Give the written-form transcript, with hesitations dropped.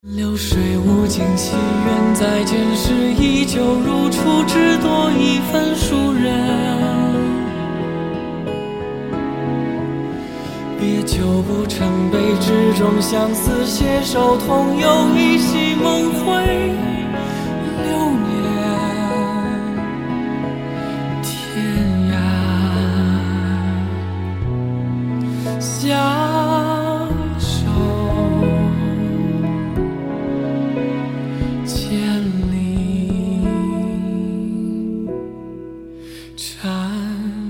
流水无尽，祈愿再见时依旧如初，只多一份熟人。别酒不成杯，之中相思，携手同游，一夕梦回流年天涯，相守千里，缠